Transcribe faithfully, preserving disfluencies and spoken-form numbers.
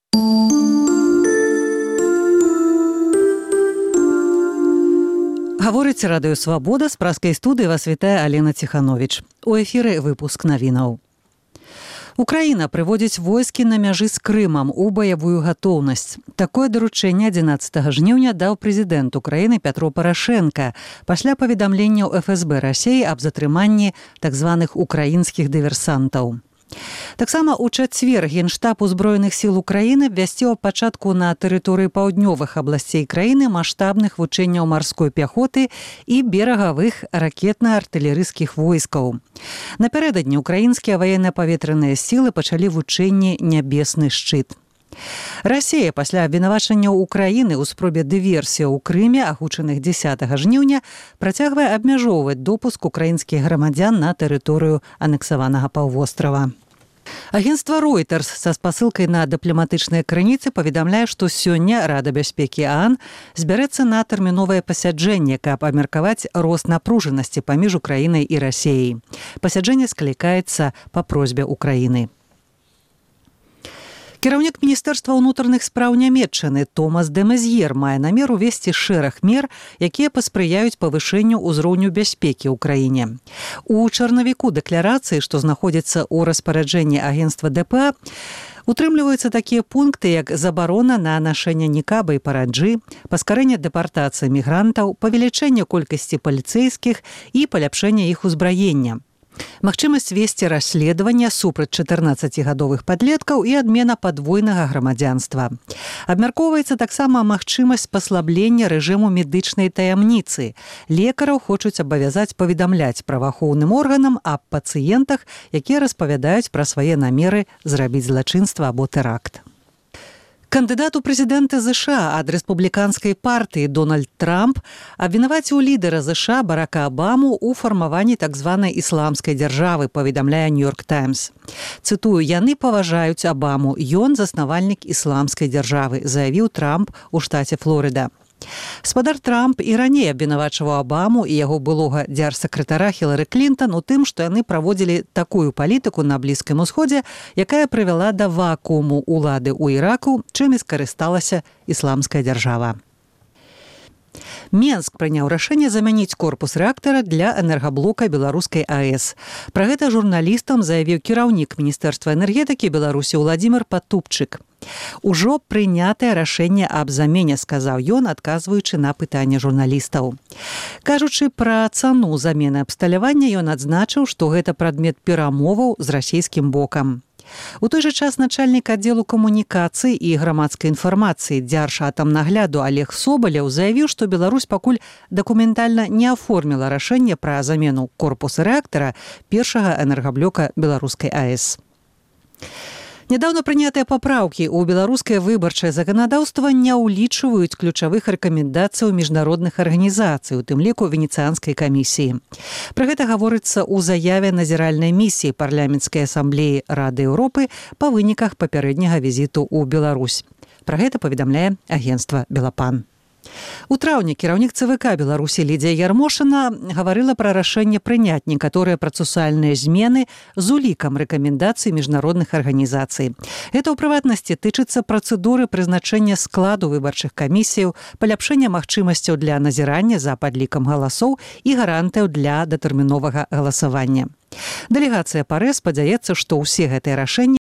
Гаворыць радыё «Свабода», з праскай студыі вас вітае Алена Ціхановіч. У эфіры выпуск навінаў. Украіна прыводзіць войскі на мяжы з Крымам у баявую гатоўнасць. Такое даручэнне адзінаццатага жніўня даў прэзідэнт Украіны Пятро Парашэнка пасля паведамленняў эф эс бэ Расіі аб затрыманні так званых украінскіх дыверсантаў. Таксама ў чацвер Генштаб узброеных сіл Украіны абвясціў аб пачатку на тэрыторыі паўднёвых абласцей краіны маштабных вучэнняў марской пяхоты і берагавых ракетна-артылерыйскіх войскаў. Напярэдадні украінскія ваенна-паветраныя сілы пачалі вучэнні «Нябесны шчыт». Расія пасля абвінавачанняў Украіны ў спробе дыверсіі ў Крыме, агучаных дзесятага жніўня, працягвае абмяжоўваць допуск украінскіх грамадзян на тэрыторыю анексаванага паўвострава. Агенцтва Reuters са спасылкай на дыпламатычныя крыніцы паведамляе, што сёння Рада бяспекі ААН збярэцца на тэрміновае пасяджэнне, каб абмеркаваць рост напружанасці паміж Украінай і Расіяй. Пасяджэнне склікаецца па просьбе Украіны. Кіраўнік Міністэрства ўнутраных спраў Нямецчыны Томас де Мезьер мае намер увесці шэраг мер, якія паспрыяюць павышэнню ўзроўню бяспекі ў краіне. У чарнавіку дэкларацыі, што знаходзіцца ў распараджэнні агенцтва дэ пэ а, утрымліваюцца такія пункты, як забарона на нашэнне нікаба і параджы, паскарэнне дэпартацыі мігрантаў, павелічэнне колькасці паліцэйскіх і паляпшэнне іх узбраення. Магчымасць весці расследавання супраць чатырнаццацігадовых падлеткаў і адмена падвойнага грамадзянства. Абмяркоўваецца таксама магчымасць паслаблення рэжыму медычнай таямніцы. Лекараў хочуць абавязаць паведамляць праваахоўным органам аб пацыентах, якія распавядаюць пра свае намеры зрабіць злачынства або тэракт. Кандыдат у прэзідэнты ЗША ад рэспубліканскай партыі Дональд Трамп абвінаваціў лідара ЗША Барака Абаму ў фармаванні так званай ісламскай дзяржавы, паведамляе Нью-Йорк Таймс. Цытую, яны паважаюць Абаму, ён заснавальнік ісламскай дзяржавы, заявіў Трамп у штаце Флорыда. Спадар Трамп і раней абвінавачваў Абаму і яго былога дзярсакратара Хілары Клінтан у тым, што яны праводзілі такую палітыку на Блізкім Усходзе, якая прывяла да вакууму ўлады ў Іраку, чым і скарысталася ісламская дзяржава. Менск прыняў рашэнне замяніць корпус рэактара для энергаблока беларускай АЭС. Пра гэта журналістам заявіў кіраўнік Міністэрства энергетыкі Беларусі Уладзімір Патупчык. Ужо прынятае рашэнне аб замене, сказаў ён, адказваючы на пытанне журналістаў. Кажучы пра цану замены абсталявання, ён адзначыў, што гэта прадмет перамоваў з расійскім бокам. У той жа час начальнік аддзелу камунікацыі і грамадскай інфармацыі Дзяржатамнагляду Олег Собаляў заявіў, што Беларусь пакуль дакументальна не аформіла рашэнне пра замену корпуса рэактара першага энергаблока беларускай АЭС. Нядаўна прынятыя папраўкі ў беларускае выбарчае заканадаўства не ўлічваюць ключавых рэкамендацый міжнародных арганізацый, у тым ліку Венецыянскай камісіі. Пра гэта гаворыцца ў заяве назіральнай місіі парламенцкай асамблеі Рады Еўропы па выніках папярэдняга візіту ў Беларусь. Пра гэта паведамляе агенцтва Белапан. У траўні кіраўнік ЦВК Беларусі Лідзія Ярмошына гаварыла пра рашэнне прыняць некаторыя працэсуальныя змены з улікам рэкамендацый міжнародных арганізацый. Гэта ў прыватнасці тычыцца працэдуры прызначэння складу выбарчых камісіяў, паляпшэння магчымасцяў для назірання за падлікам галасоў і гарантыяў для датэрміновага галасавання. Дэлегацыя ПАРЭ спадзяецца, што ўсе гэтыя рашэнні